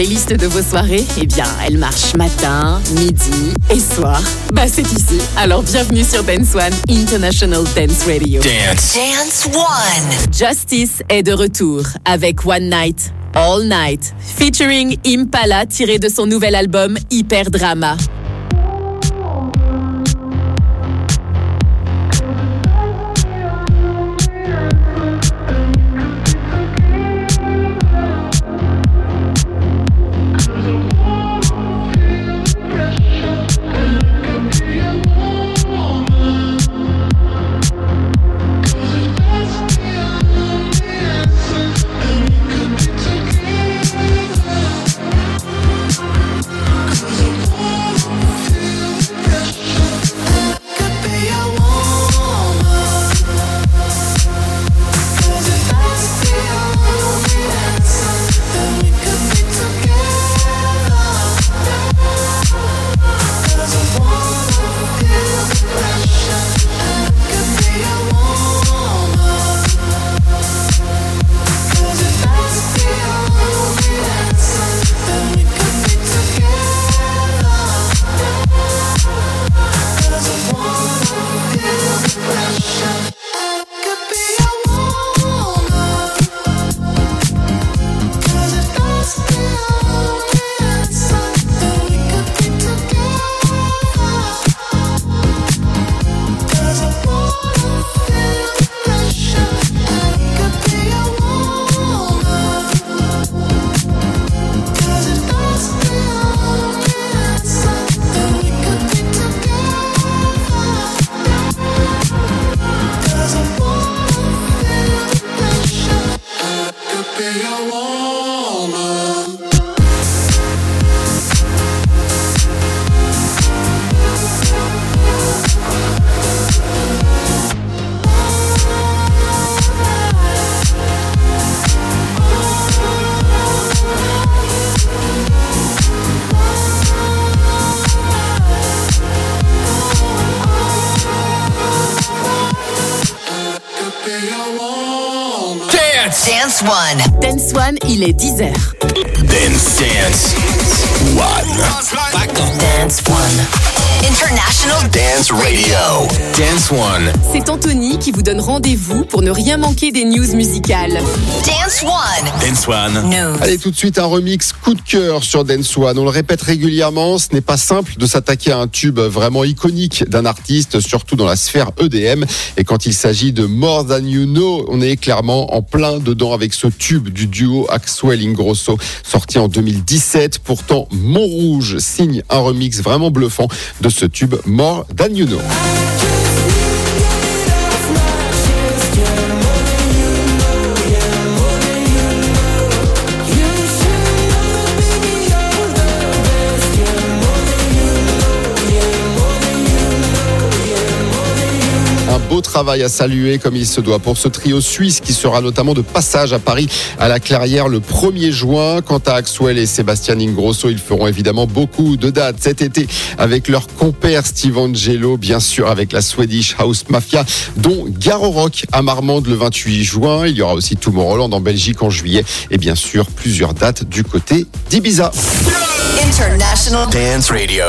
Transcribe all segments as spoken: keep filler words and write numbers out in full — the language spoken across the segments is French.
playlist de vos soirées, eh bien, elle marche matin, midi et soir. Bah, c'est ici. Alors, bienvenue sur Dance One International Dance Radio. Dance. Dance One. Justice est de retour avec One Night, All Night, featuring Impala, tiré de son nouvel album Hyper Drama. Dance One. Dance One, il est dix heures. Dance Dance One. Dance One. International Dance Radio. Dance One. C'est Anthony qui vous donne rendez-vous pour ne rien manquer des news musicales. Dance One. Dance One. News. Allez, tout de suite un remix coup de cœur sur Dance One. On le répète régulièrement, ce n'est pas simple de s'attaquer à un tube vraiment iconique d'un artiste, surtout dans la sphère E D M. Et quand il s'agit de More Than You Know, on est clairement en plein dedans avec ce tube du duo Axwell Ingrosso, sorti en deux mille dix-sept. Pourtant, Montrouge signe un remix vraiment bluffant de ce tube More Than You Know. Un beau travail à saluer comme il se doit pour ce trio suisse qui sera notamment de passage à Paris à la Clairière le premier juin. Quant à Axwell et Sébastien Ingrosso, ils feront évidemment beaucoup de dates cet été avec leur compère Steve Angelo, bien sûr avec la Swedish House Mafia, dont Garo Rock à Marmande le vingt-huit juin. Il y aura aussi Tomorrowland en Belgique en juillet et bien sûr plusieurs dates du côté d'Ibiza. International Dance Radio.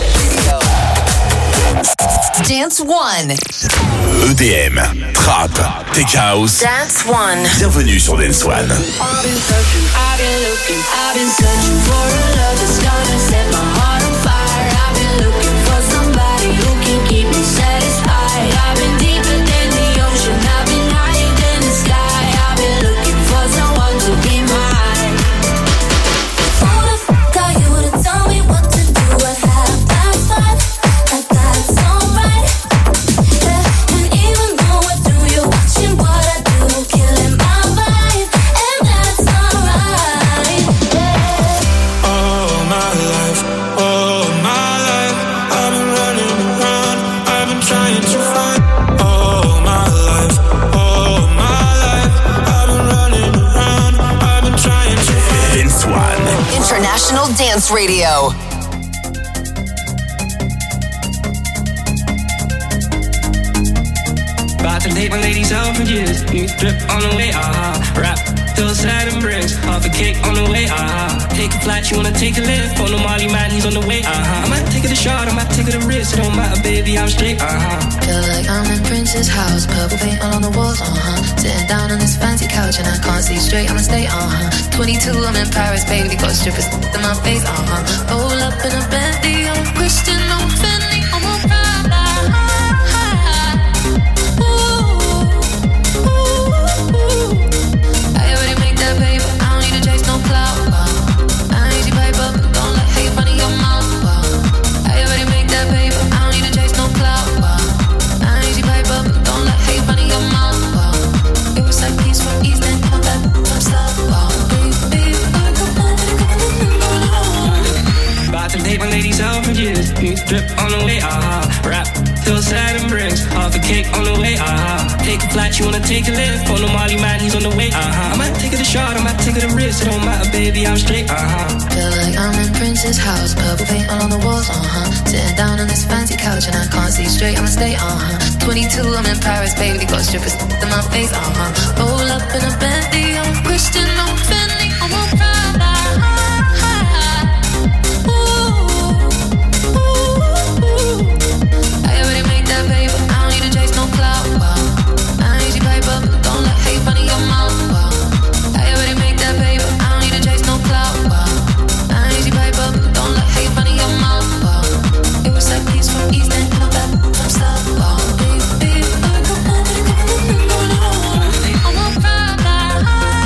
Dance One. E D M, Trap, Tech House. Dance One. Bienvenue sur Dance One. I've been searching, I've been looking, I've been searching for a love that's gonna set my heart on fire. I've been looking for somebody who can keep me satisfied. I've been deeper than the ocean, I've been higher than the sky. I've been looking for someone to be mine. Who the fuck are you to tell me what to do? I have that fun. International Dance Radio. About to take my ladies out for years. New drip on the way, ah. Rap, till sad and bricks. Half a cake on the way, ah. Take a flight flat, you wanna take a lift. On the Molly man, he's on the way, uh-huh. I might take it a shot, I might take it a risk. It don't matter, baby, I'm straight, uh-huh. Feel like I'm in Prince's house, purple paint all on the walls, uh-huh. Sitting down on this fancy couch and I can't see straight, I'ma stay, uh-huh. twenty-two, I'm in Paris, baby, got strippers in my face, uh-huh. Roll up in a Bentley, I'm Christian, I'm Fendi, I'm a Prada. Ooh, ooh, ooh. I already make that paper, I don't need to chase no clout, wow. I ain't easy paper, don't let hate run in your mouth, wow. I already make that paper, I don't need to chase no clout, wow. I ain't easy paper, don't let hate run in your mouth, wow. It was like peace from East End, come back from South, wow. Baby, I come on, come on. About to take my ladies out for years. New drip on the way, ah uh-huh. Rap, feel sad and bricks. Half a cake on the way, ah uh-huh. Take a flight, you wanna take a lift. On the Molly man, he's on the way, ah uh-huh. I might take it a shot, I might take it a risk. It don't matter, baby, I'm straight, uh-huh. Feel like I'm in Prince's house, purple paint all on the walls, uh-huh. Sitting down on this fancy couch and I can't see straight, I'ma stay, uh-huh. twenty-two, I'm in Paris, baby, got strippers in my face, uh-huh. Roll up in a Bentley, I'm Christian, I'm Fendi, I'm a Prada. Don't let hate run in your mouth, wow. I already made that paper, I don't need to chase no clout, wow. I ain't easy paper, don't let hate run in your mouth, wow. It was like peace from East End, come back from South, wow. Baby, baby, I come on, come on, come on, I'm a Prada.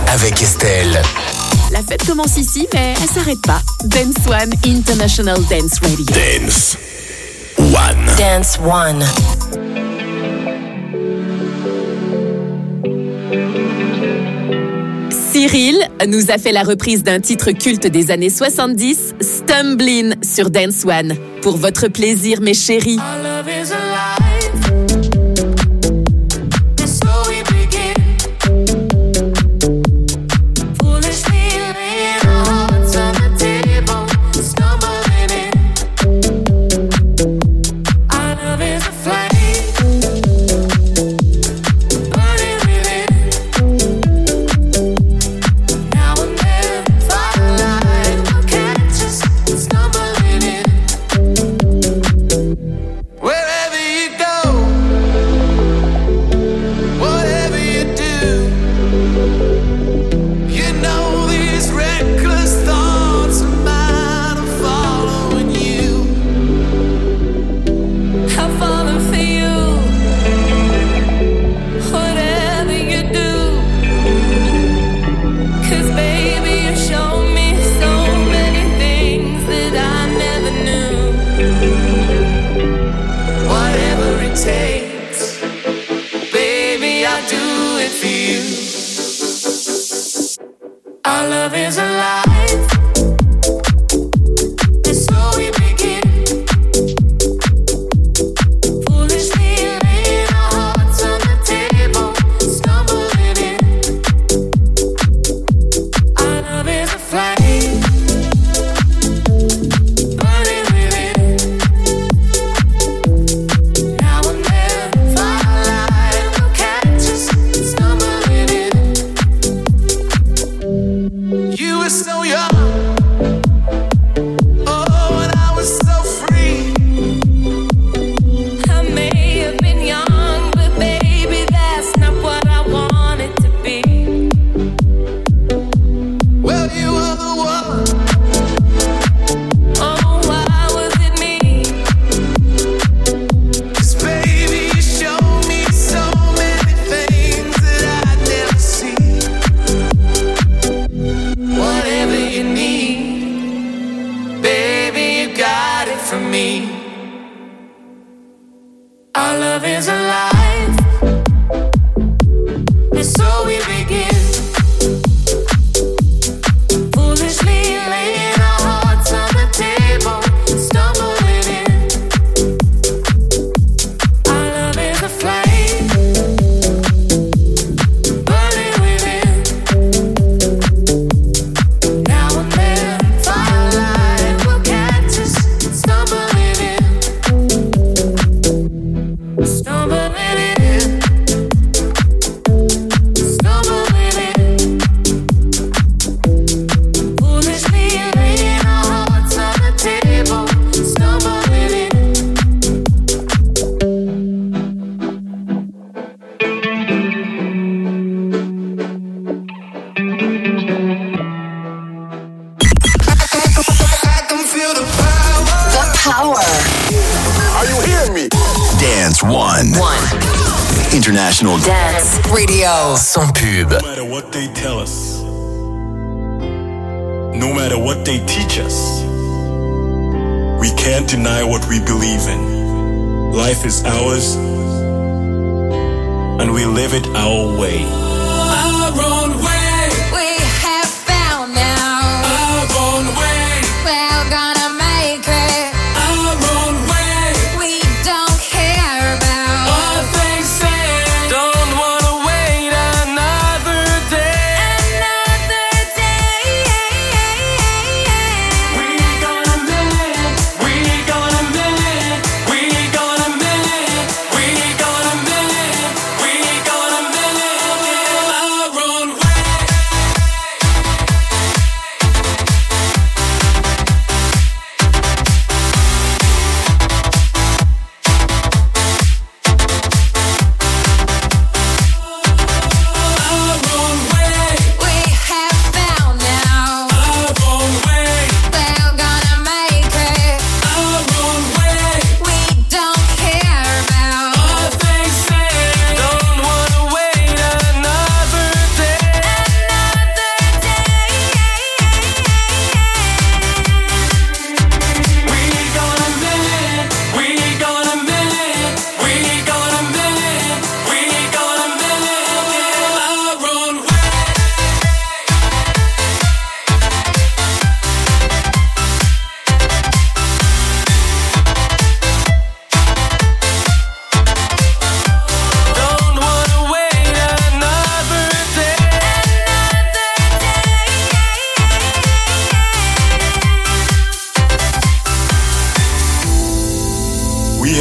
avec Estelle. La fête commence ici, mais elle s'arrête pas. Dance One International Dance Radio. Dance One. Dance One. Cyril nous a fait la reprise d'un titre culte des années soixante-dix, Stumblin' sur Dance One. Pour votre plaisir, mes chéris. International Dance Radio. Sans pub. No matter what they tell us, no matter what they teach us, we can't deny what we believe in. Life is ours, and we live it our way. Our own way. We have found now. Our own way. We're gonna make it. Our own way. We don't care about What they say. Don't wanna wait another day. another day. We gonna live. We gonna live. We gonna live. We gonna live. We gonna live.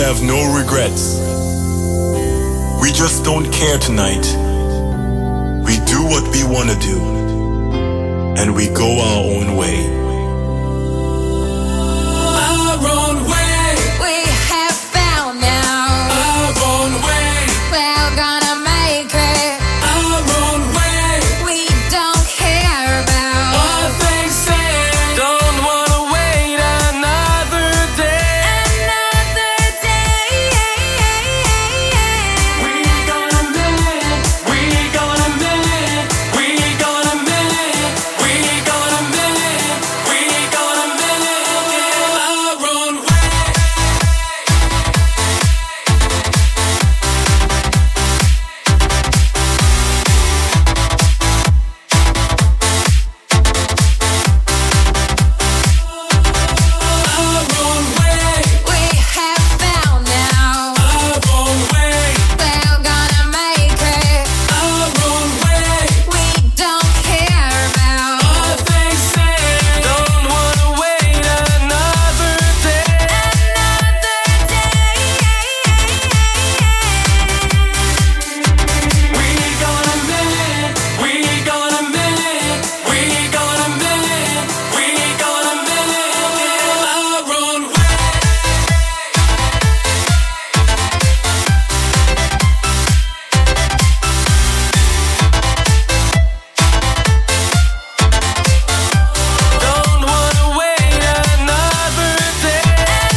have no regrets. We just don't care tonight. We do what we want to do, and we go our own way. Our own way. We have found now. Our own way. We're gonna make it. Our own way. We don't care about what they say. Don't wanna wait another day. Another day. We gonna live. We gonna live. We gonna live. We gonna live. We gonna live our own way. Our own way. We have found now. Our own way. We're gonna make it. Our own way. We don't care about what they say. Don't wanna wait another day. Another day. We gonna live. We gonna live. We gonna live. We gonna live our own way. Don't wanna wait another day.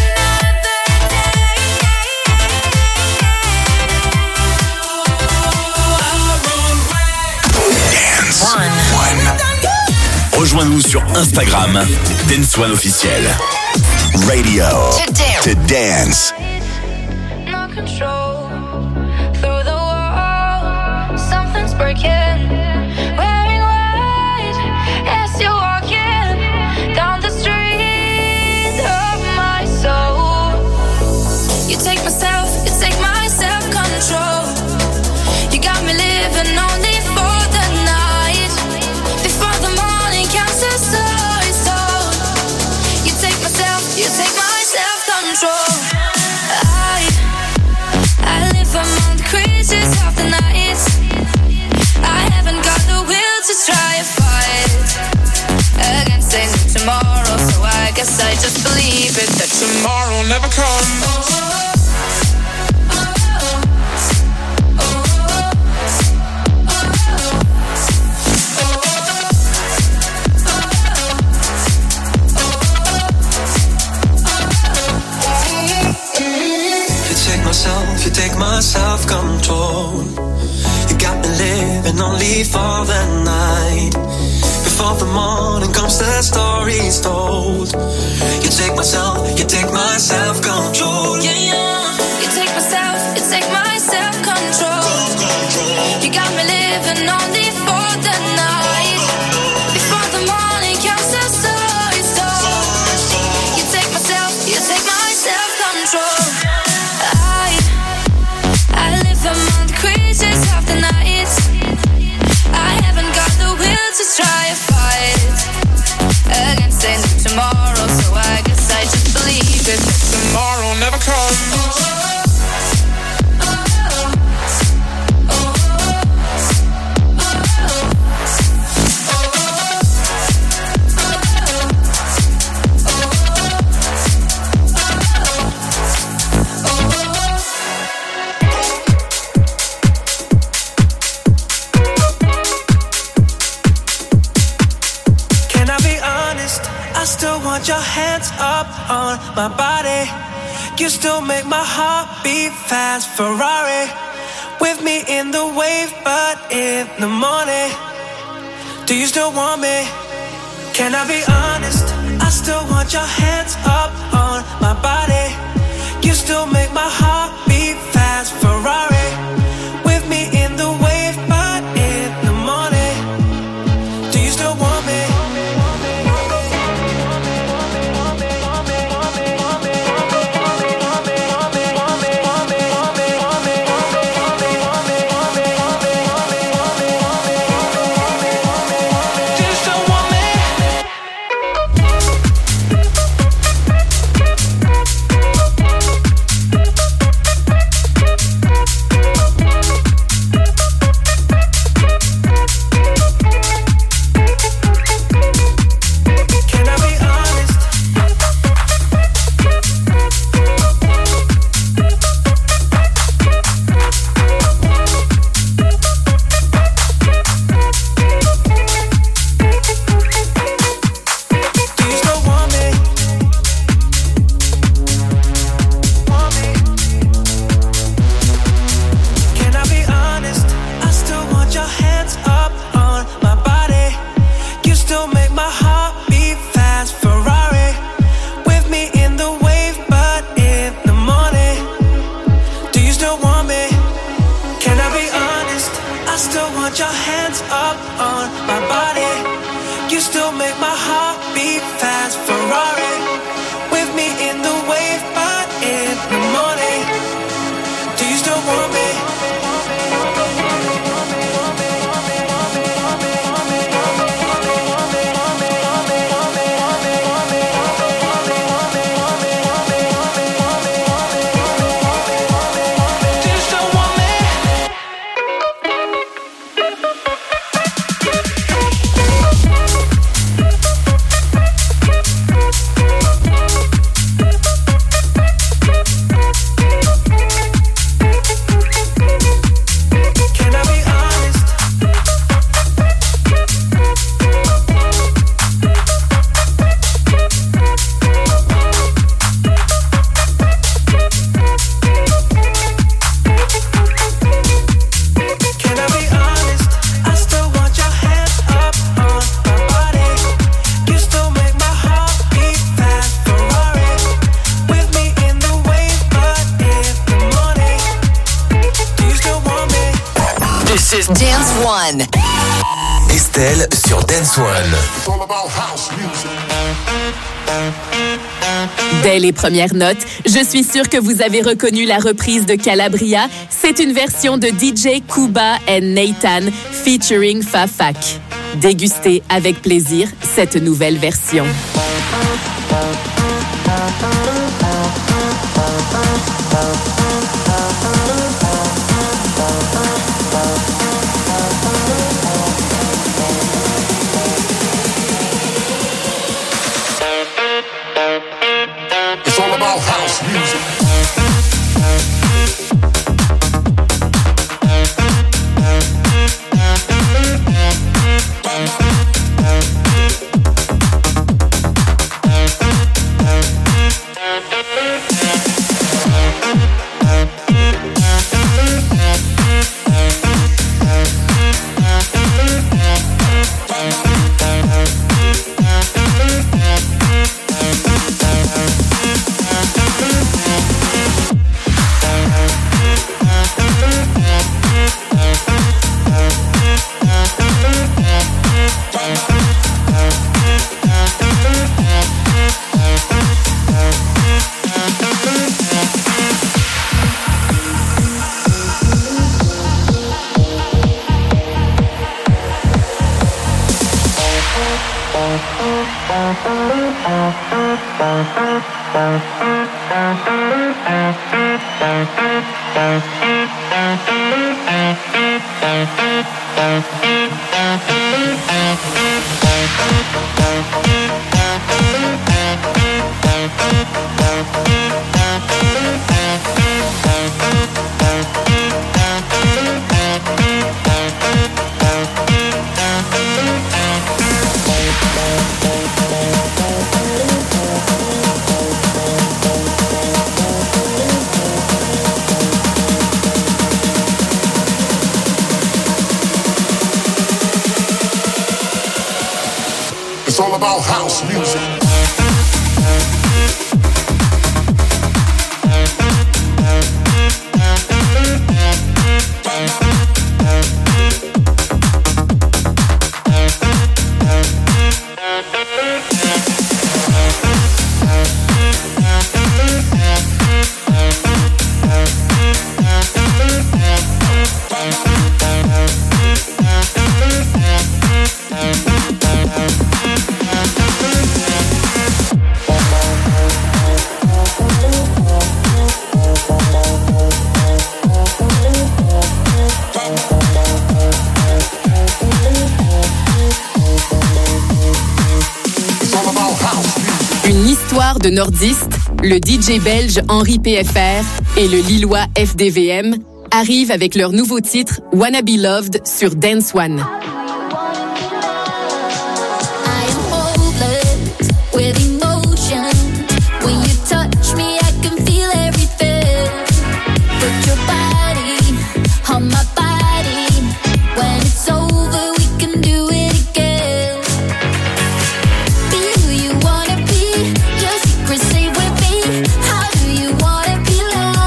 Our own way. Dance One. Rejoins-nous sur Instagram, Dance One officiel. Radio to dance. No control through the wall. Something's breaking. Wearing white as you're walking down the street of my soul. You take myself, you take my self-control. You got me living only for the night. Before the morning comes, the story's told. You take myself, you take my self-control. I, I live among the creatures of the night. I haven't got the will to try and fight against a new tomorrow. So I guess I just believe it that tomorrow never comes. You take myself, you take my self-control. You got me living only for the night. Before the morning comes, the story's told. You take myself, you take my self-control. Yeah, yeah. You take myself, you take my self-control. You got me living only for the night. Before the morning comes, the story's told. You take myself, you take my self-control. I, I live among the creatures of the night. I haven't got the will to try and fight against a new tomorrow. So I guess I just believe it that tomorrow never comes. Can I be honest? I still want your hands up on my body. You still make my heart beat fast. Ferrari with me in the wave, but in the morning. Do you still want me? Can I be honest? I still want your hands up on my body. You still make my heart beat fast. Ferrari with me in the wave, but in the morning. Do you still want me? You still make my heart beat fast. Ferrari, with me in the wave, but in the morning. Do you still want me? Dance One. Estelle sur Dance One. Dès les premières notes, je suis sûre que vous avez reconnu la reprise de Calabria. C'est une version de D J Kuba et Nathan featuring Fafak. Dégustez avec plaisir cette nouvelle version. It's all about house music. It's all about house music. De nordistes, le D J belge Henri P F R et le lillois F D V M arrivent avec leur nouveau titre Wanna Be Loved sur Dance One.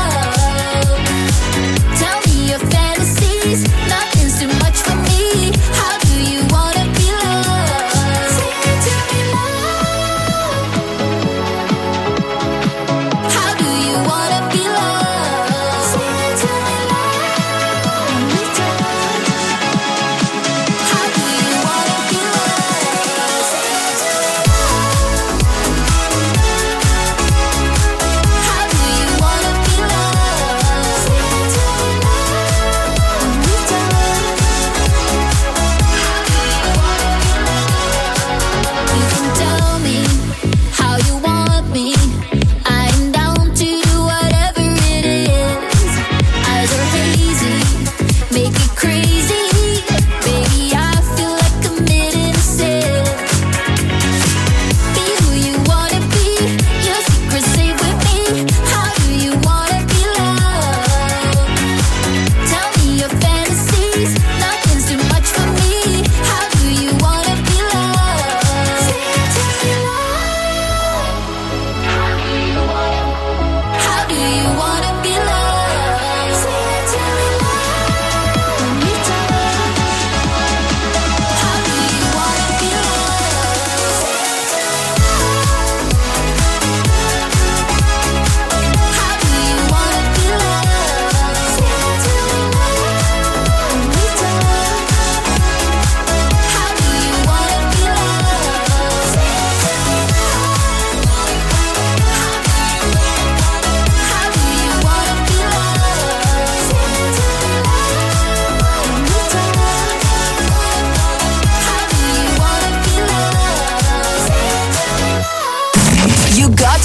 Nothing's too much for me.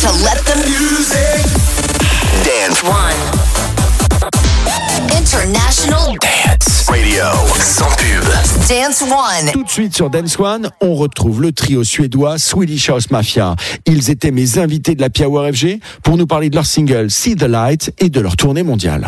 to let the music dance. One. International Dance Radio. Sans pub. Dance One. Tout de suite sur Dance One, on retrouve le trio suédois Swedish House Mafia. Ils étaient mes invités de la Power F G pour nous parler de leur single See the Light et de leur tournée mondiale.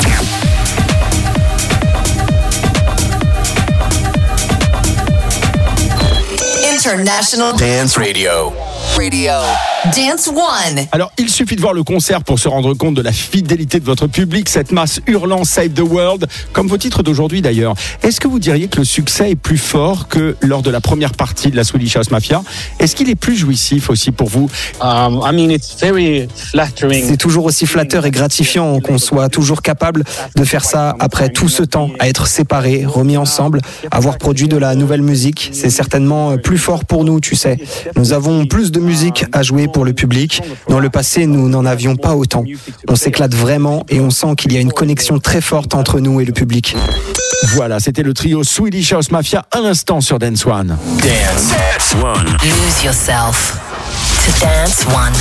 International Dance Radio. Radio. Dance One. Alors, il suffit de voir le concert pour se rendre compte de la fidélité de votre public, cette masse hurlant Save the World, comme vos titres d'aujourd'hui d'ailleurs. Est-ce que vous diriez que le succès est plus fort que lors de la première partie de la Swedish House Mafia? Est-ce qu'il est plus jouissif aussi pour vous? um, I mean, it's very flattering. C'est toujours aussi flatteur et gratifiant qu'on soit toujours capable de faire ça après tout ce temps, à être séparés, remis ensemble, avoir produit de la nouvelle musique. C'est certainement plus fort pour nous, tu sais. Nous avons plus de musique à jouer pour le public. Dans le passé, nous n'en avions pas autant. On s'éclate vraiment et on sent qu'il y a une connexion très forte entre nous et le public. Voilà, c'était le trio Swedish House Mafia à l'instant sur Dance One. Dance, Dance One. Lose yourself to Dance One.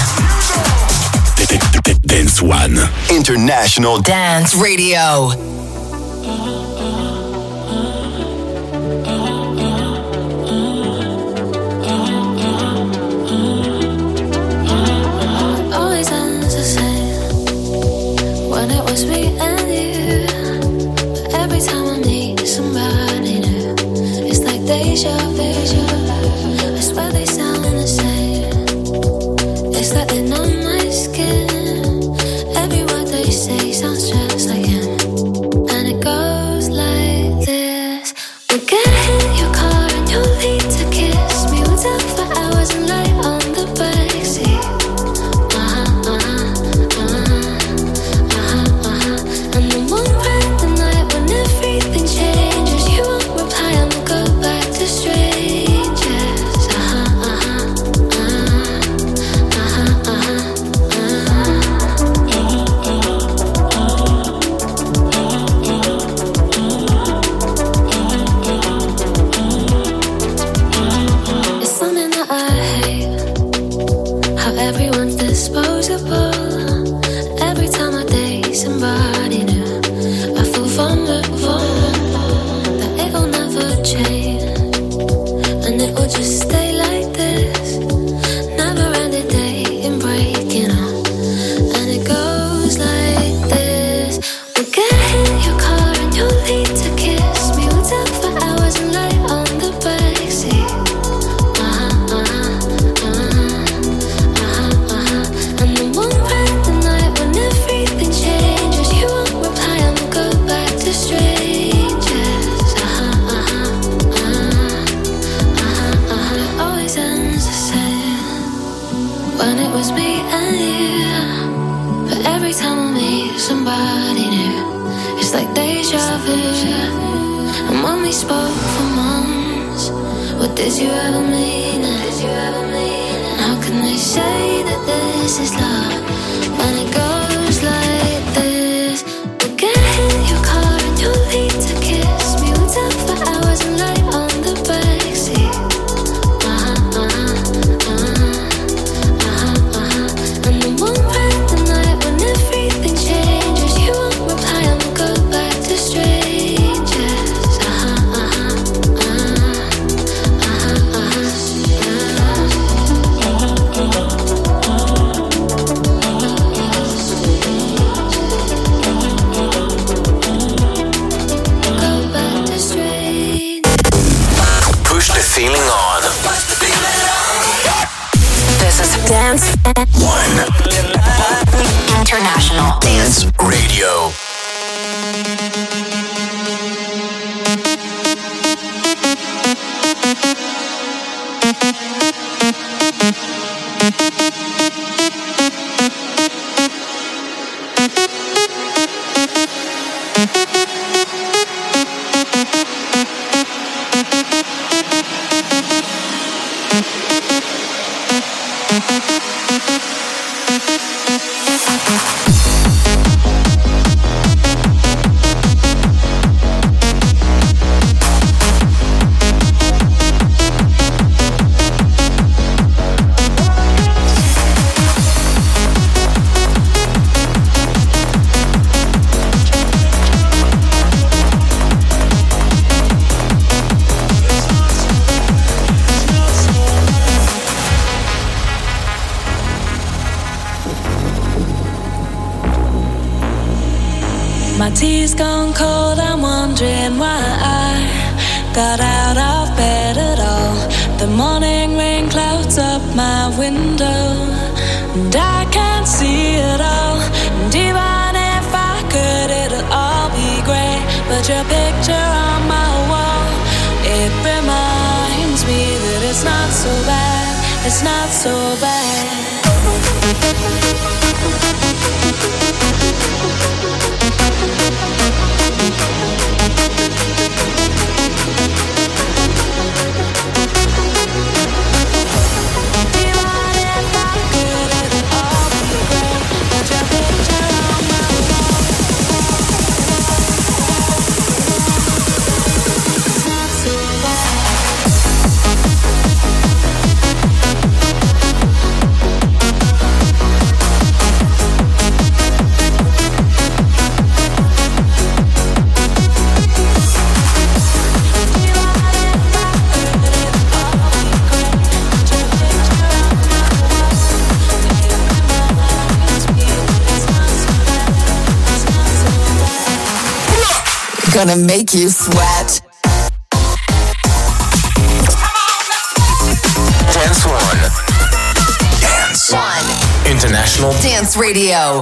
Dance One. International Dance Radio. Me and you, but every time I meet somebody new, it's like deja vu. I swear they sound the same. It's like they're on my skin. Every word they say sounds just like him, and it goes like this. We'll get in your car and you'll leave to kiss me. We'll talk for hours and lie on the backseat. International Dance Radio. tea's gone cold, I'm wondering why I got out of bed at all. The morning rain clouds up my window, and I can't see it all. And even if I could, it'll all be grey. But your picture on my wall, it reminds me that it's not so bad, it's not so bad. Gonna make you sweat. Dance One. Dance One. International Dance Radio.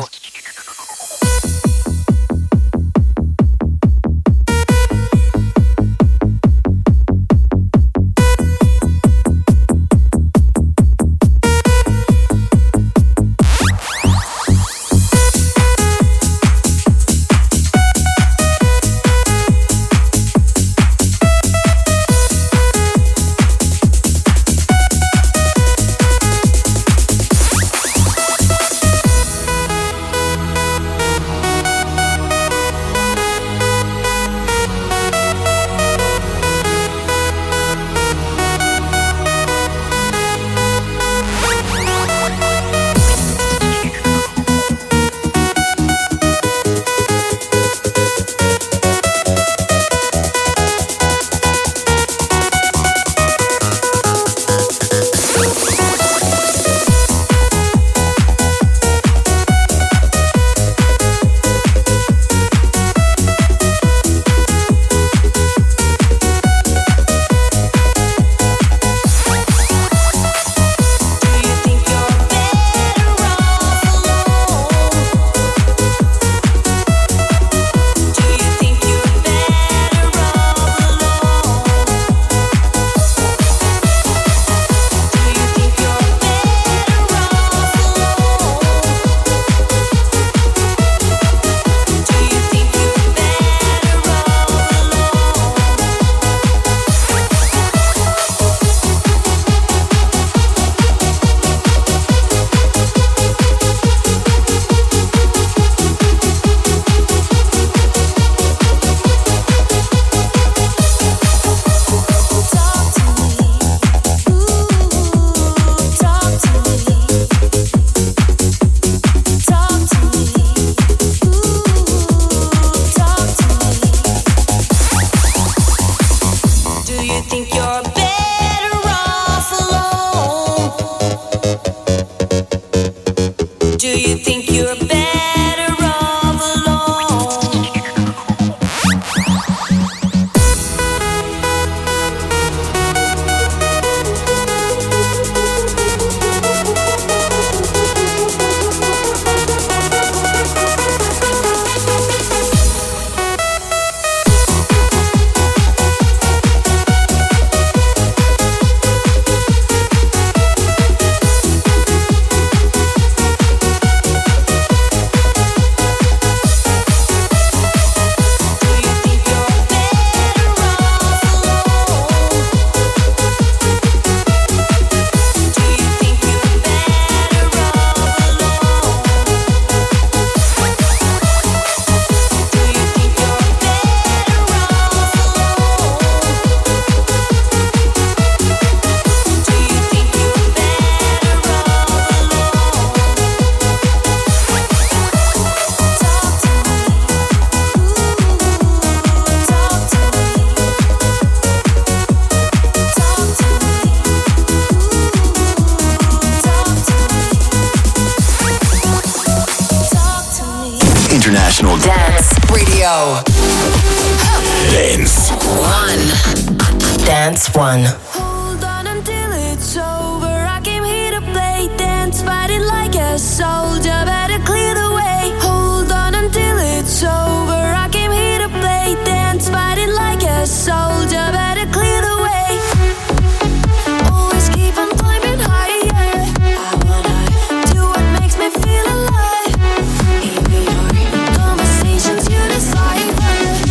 International Dance Radio. Dance One. Dance One. Hold on until it's over. I came here to play dance, fighting like a soldier. Better clear the way. Hold on until it's over. I came here to play dance, fighting like a soldier. Better clear the way. Always keep on climbing higher. I wanna do what makes me feel alive. Even your conversations you decipher.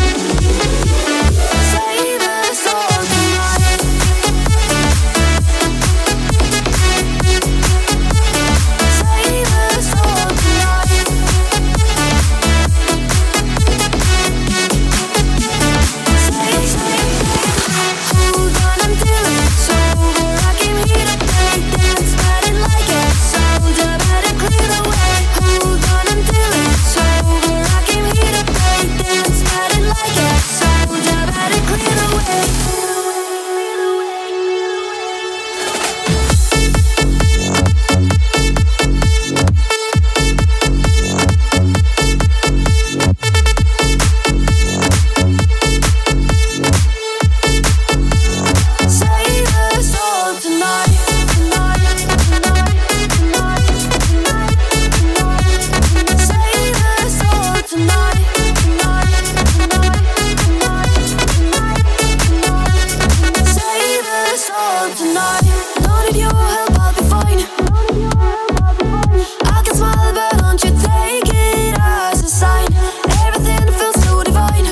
Save us all tonight. Save us all tonight. Save, save. Hold on until it's over. I came here to play dance, fighting like a soldier. Better clear the way. Hold on until it's over. I came here to play dance, fighting like a soldier. Better clear the way. Save us all tonight, tonight, tonight, tonight, tonight, tonight. Save us all tonight, tonight, tonight, tonight, tonight, tonight. Save us all tonight. Don't need your help, I'll be fine. I can smile, but don't you take it as a sign. Everything feels so divine.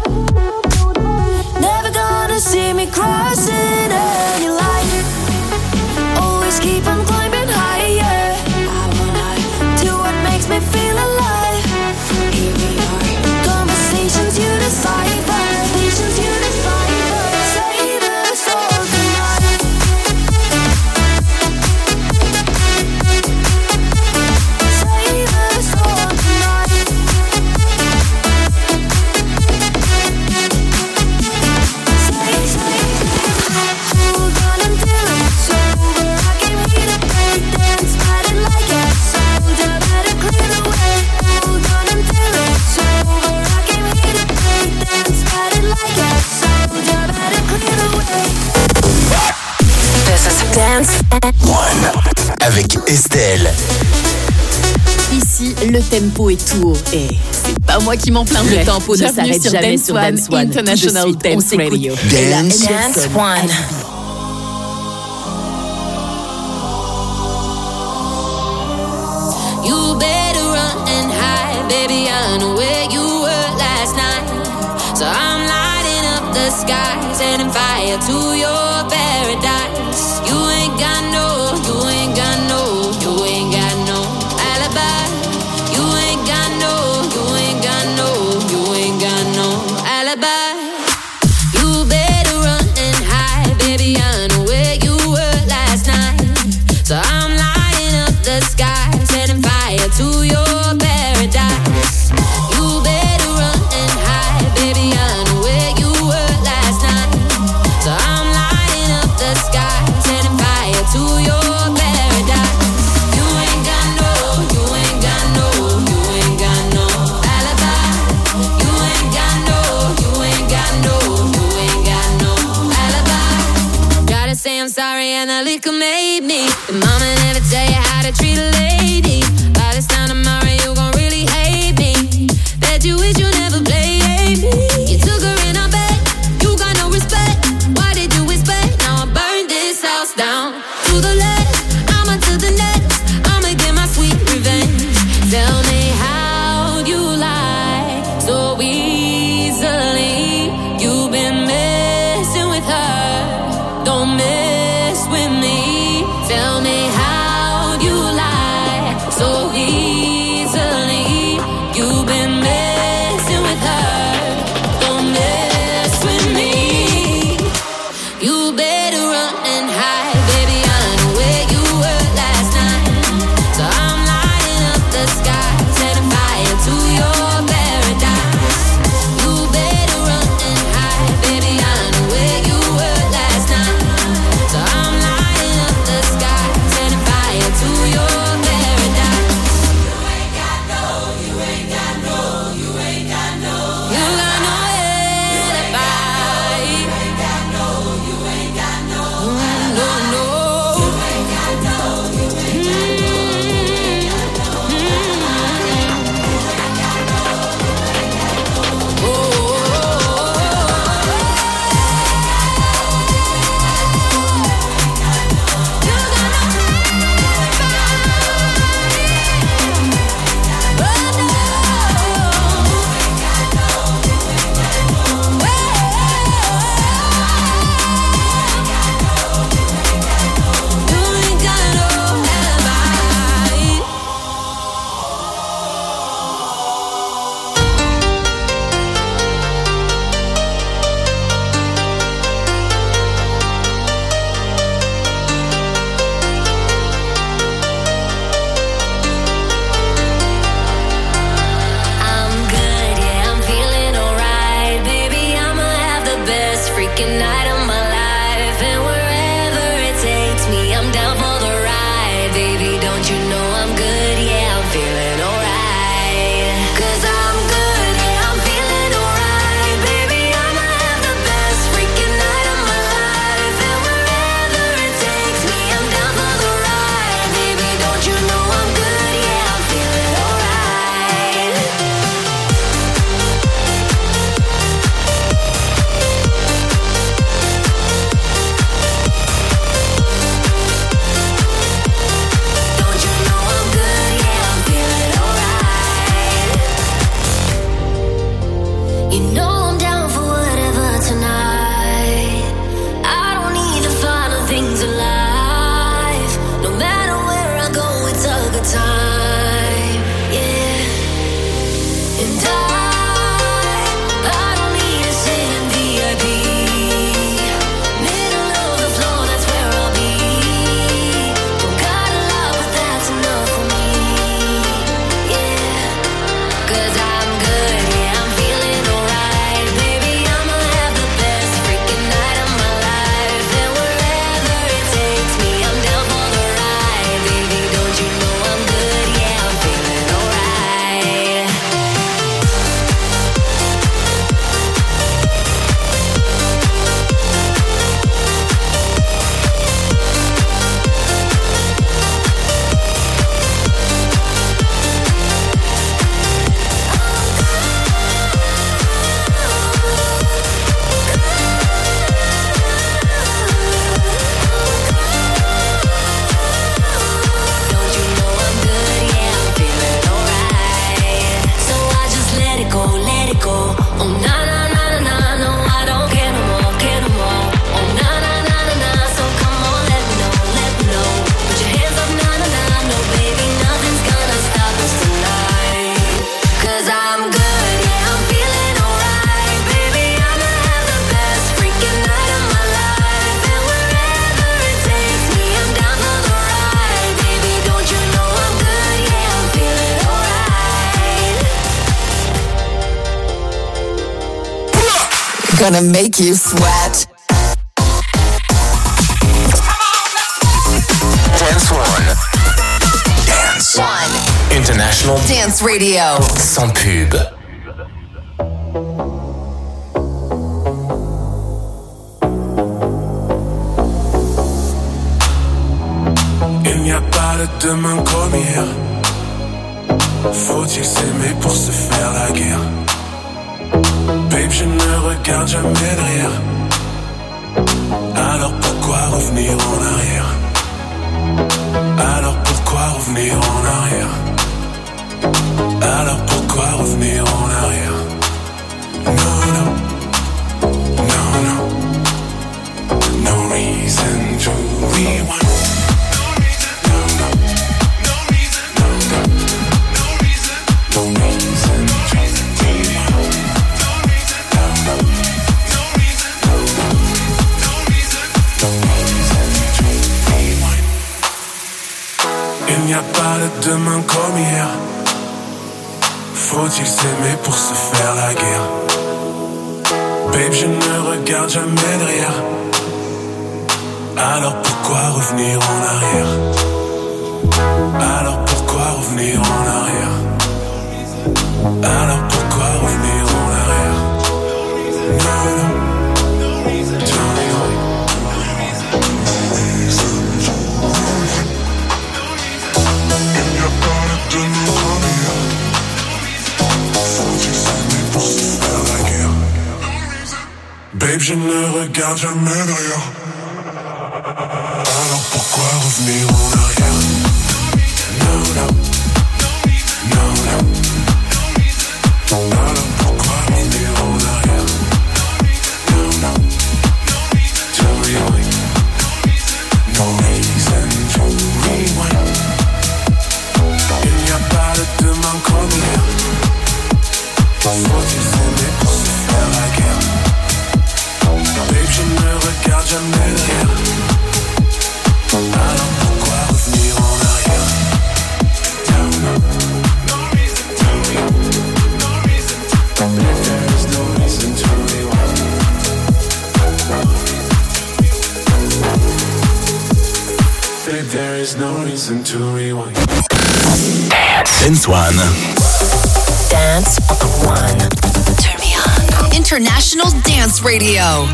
Never gonna see me crossing any line. Always keep on climbing higher. I wanna do what makes me feel alive. Even your conversations you decipher. Conversations you decipher. Save us all tonight. Save us all tonight. Save, save. Hold on until it's over. I came here to play dance, fighting like a soldier. Better clear the way. Hold on until it's over. I came here to play dance, fighting like a soldier. Better clear the way. This is Dance One avec Estelle. Ici, le tempo est tout haut. Et c'est pas moi qui m'en plaindrai. Le tempo ne s'arrête jamais sur Dance One International Dance Radio. Dance Dance One. You better run and hide, baby. I know where you were last night. So I'm lighting up the sky, setting fire to your paradise. You ain't got no, you ain't got no, you ain't got no alibi. You ain't got no, you ain't got no, you ain't got no alibi. You better run and hide, baby. I know where you were last night. So I'm lighting up the sky, setting fire to your paradise. You better run and hide, baby. I know where you were last night. So I'm lighting up the sky, setting fire to your paradise. You ain't got no, you ain't got no, you ain't got no alibi. You ain't got no, you ain't got no, you ain't got no alibi. Gotta say I'm sorry and the liquor made me. The mama never tell you how to treat a lady. By this time tomorrow you gon' really hate me. Bet you wish you never played me. You took her in our bed, you got no respect. Why did you expect? Now I burned this house down. To the left, I'ma to the next. I'ma get my sweet revenge. Tell me how you lie so easily. You've been messing with her. Don't mess with me. Tell me how you lie so easily. You've been messing with her. Don't mess with me. You better run and hide, baby. I know where you were last night. So I'm lighting up the sky, setting fire to your paradise. You better run and hide, baby. I know where you were last night. So I'm lighting up the sky, setting fire to your paradise. Gonna make you sweat. Dance One. Dance One. International Dance Radio. Sans pub. Il n'y a pas de demain comme hier. Faut-il s'aimer pour se faire la guerre? Babe, je ne regarde jamais derrière. Alors pourquoi revenir en arrière? Alors pourquoi revenir en arrière? Alors pourquoi revenir en arrière? Non, non, non, non. No reason to rewind. Il n'y a pas de demain comme hier. Faut-il s'aimer pour se faire la guerre? Babe, je ne regarde jamais derrière. Alors pourquoi revenir en arrière? Alors pourquoi revenir en arrière? Alors pourquoi revenir en arrière? Non, non. Babe, je ne regarde jamais derrière. Alors pourquoi revenir en arrière? Non, non. Non, non. Alors pourquoi revenir en arrière? Non, non. To rewind. No reason to rewind. Il n'y a pas de demain comme hier. Faut-il s'aimer pour se faire la guerre? Babe, je ne regarde jamais derrière. Alors pourquoi revenir en arrière? No, no. No reason to rewind. No reason to rewind. There is no reason to rewind. Babe, there is no reason to rewind. Dance One. Dance One. Turn me on. International Dance Radio.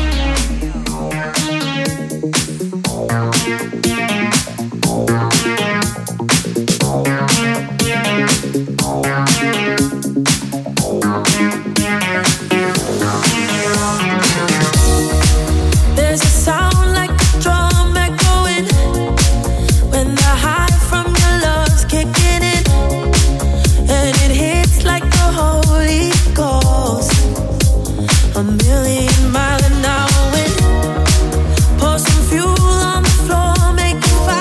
There's a sound like a drum echoing when the high from your love's kicking in, and it hits like the Holy Ghost. A million mile an hour wind. Pour some fuel on the floor, make it fire.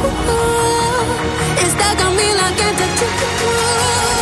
It's stuck on me like a tattoo.